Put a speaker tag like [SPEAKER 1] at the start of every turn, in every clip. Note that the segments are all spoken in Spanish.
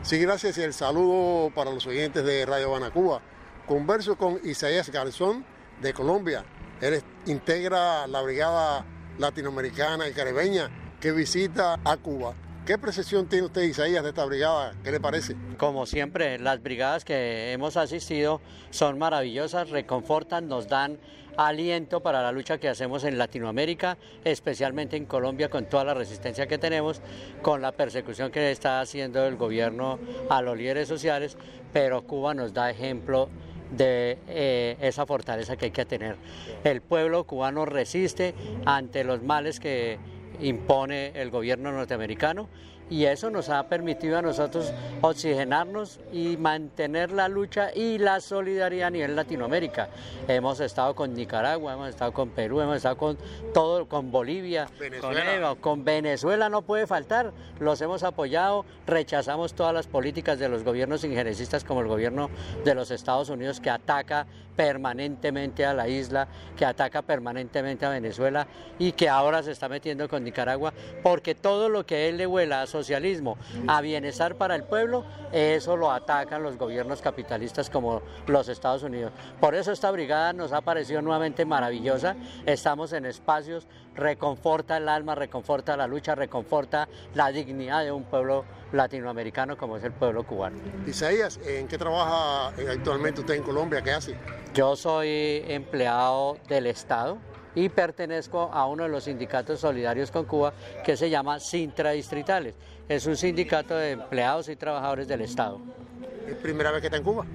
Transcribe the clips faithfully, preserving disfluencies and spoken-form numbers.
[SPEAKER 1] Sí, gracias y el saludo para los oyentes de Radio Habana, Cuba. Converso con Isaías Garzón de Colombia. Él integra la Brigada Latinoamericana y Caribeña que visita a Cuba. ¿Qué percepción tiene usted, Isaías, de esta brigada? ¿Qué le parece?
[SPEAKER 2] Como siempre, las brigadas que hemos asistido son maravillosas, reconfortan, nos dan aliento para la lucha que hacemos en Latinoamérica, especialmente en Colombia, con toda la resistencia que tenemos, con la persecución que está haciendo el gobierno a los líderes sociales, pero Cuba nos da ejemplo de eh, esa fortaleza que hay que tener. El pueblo cubano resiste ante los males que impone el gobierno norteamericano y eso nos ha permitido a nosotros oxigenarnos y mantener la lucha y la solidaridad a nivel Latinoamérica. Hemos estado con Nicaragua, hemos estado con Perú, hemos estado con todo, con Bolivia, Venezuela. Con, Evo, con Venezuela no puede faltar, los hemos apoyado, rechazamos todas las políticas de los gobiernos injerencistas como el gobierno de los Estados Unidos que ataca permanentemente a la isla, que ataca permanentemente a Venezuela y que ahora se está metiendo con Nicaragua, porque todo lo que él le huela a socialismo, a bienestar para el pueblo, eso lo atacan los gobiernos capitalistas como los Estados Unidos. Por eso esta brigada nos ha parecido nuevamente maravillosa, estamos en espacios, reconforta el alma, reconforta la lucha, reconforta la dignidad de un pueblo latinoamericano como es el pueblo cubano.
[SPEAKER 1] Isaías, ¿en qué trabaja actualmente usted en Colombia? ¿Qué hace?
[SPEAKER 2] Yo soy empleado del Estado y pertenezco a uno de los sindicatos solidarios con Cuba que se llama Sintra Distritales. Es un sindicato de empleados y trabajadores del Estado.
[SPEAKER 1] ¿Es primera vez que está en Cuba?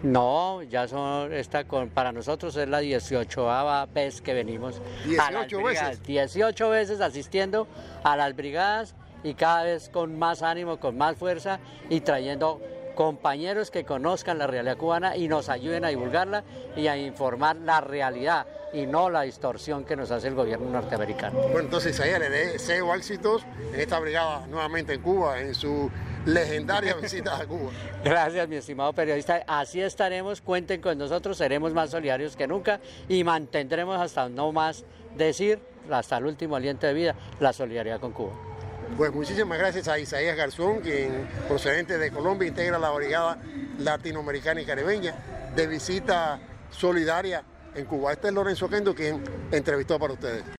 [SPEAKER 2] No, ya son, esta con, para nosotros es la dieciochoava vez que venimos.
[SPEAKER 1] ¿dieciocho veces?
[SPEAKER 2] dieciocho veces asistiendo a las brigadas y cada vez con más ánimo, con más fuerza y trayendo compañeros que conozcan la realidad cubana y nos ayuden a divulgarla y a informar la realidad y no la distorsión que nos hace el gobierno norteamericano.
[SPEAKER 1] Bueno, entonces Isaías, le deseo éxitos en esta brigada nuevamente en Cuba, en su legendaria visita a Cuba.
[SPEAKER 2] Gracias, mi estimado periodista. Así estaremos, cuenten con nosotros, seremos más solidarios que nunca y mantendremos hasta no más decir, hasta el último aliento de vida, la solidaridad con Cuba.
[SPEAKER 1] Pues muchísimas gracias a Isaías Garzón, quien procedente de Colombia integra la Brigada Latinoamericana y Caribeña de visita solidaria en Cuba. Este es Lorenzo Kendo, quien entrevistó para ustedes.